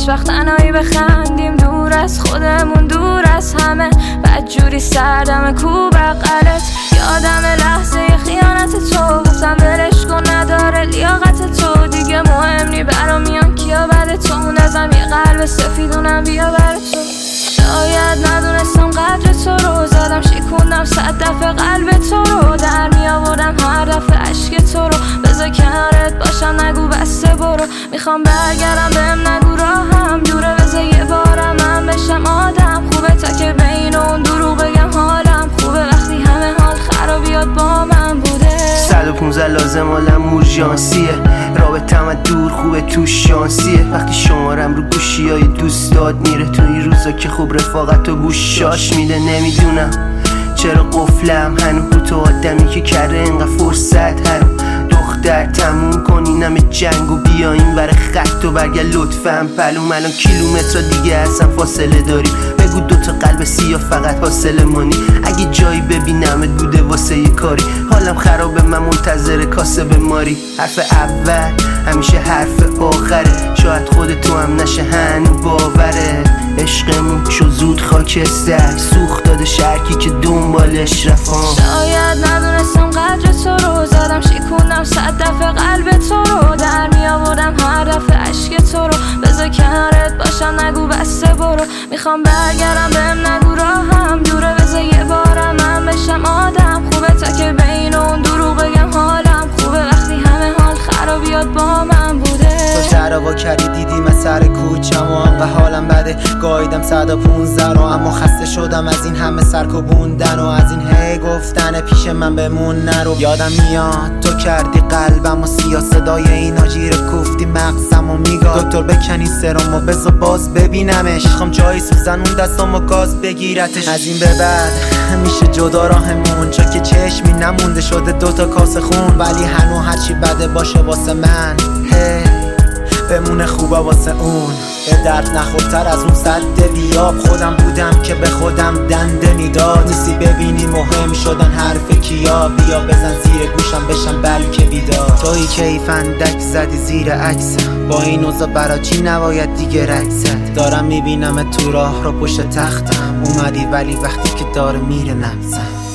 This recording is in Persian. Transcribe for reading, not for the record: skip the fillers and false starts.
هیچ وقت تنهایی بخندیم، دور از خودمون، دور از همه. بدجوری سردم کو بغلت، یادم لحظه خیانت تو، گفتم ولش کن نداره لیاقت تو، دیگه مهم نی برام میان کیا بعد تو، ازم یه قلب سفیدونم بیا بر تو. شاید ندونستم قدر تو رو، زدم شکوندم 100 دفعه قلب تو رو، در می آوردم هر دفعه عشق تو رو، بذار کنارت باشم نگو بسته برو. میخوام برگردم بهم نگو راهم دوره، بذار یه بارم من بشم آدم خوبه، تا که بین اون دروغ بگم حالم خوبه، وقتی همه حال خرابیات با من بوده. 115 لازم حالم اورژانسیه، رابطم دور خوبه تو شانسیه، وقتی شمارم رو گوشی های دوستات میره، تو این روزا که خوب رفاقت و گوشاش میده. نمیدونم چرا قفلم هنو رو تو آدمی که کرده اینقدر فرصت هنو. دختر تموم کنین همه جنگ و بیاین ور خط و برگرد لطفاً پلوم، الان کیلومتر دیگه اصلا فاصله داریم، بگو دوتا قلب سیاه فقط حاصل مانی، اگه جایی ببینمت بوده واسه یه کاری، حالم خرابه من منتظر کاسه به ماری. حرف اول همیشه حرف آخره، شاید خود تو هم نشه هنو باوره، عشقمون شو زود خاکستر، سوخت داده شرکی که دنبالش رفام. شاید ندونستم قدر تو رو، زدم شکوندم 100 دفعه قلب تو رو، در می آوردم هر دفعه عشق تو رو، بذار کنارت باشم نگو بسته برو. میخوام برگردم بهم نگو راهم دوره، بذار یه بارم من بشم آدم خوبه، تا که بین اون دروغ بگم حالم خوبه، وقتی همه حال خرابیات با من بوده. تو تروا کردی دیدی من سر کوچم و انقدر حالم بده، گاییدم 115 رو، اما خسته شدم از این همه سرکوبوندن و از این هی گفتن پیش من بمون نرو. یادم میاد تو کردی قلبم و سیاه، صدای این آجیر کوفتی مغزم و میگاد دکتر بکنی سرم و بذار باز ببینمش، میخوام جایی سوزن اون دستم و گاز بگیرتش. از این به بعد میشه جدا راهمون، چون که چشمی نمونده شده دوتا کاسه خون، ولی هنو هرچی بده باشه واسه من بمونه خوبه واسه اون. به درد نخورتر از اون سد بیاب، خودم بودم که به خودم دنده میداد، نیستی ببینی مهم شدن حرف کیا، بیا بزن زیر گوشم بشم بلکه بیدار. تویی که ای فندک زدی زیر عکسم، با این اوضاع برا چی نباید دیگه رکست، دارم میبینم تو راه رو پشت تختم اومدی، ولی وقتی که داره میره نفسم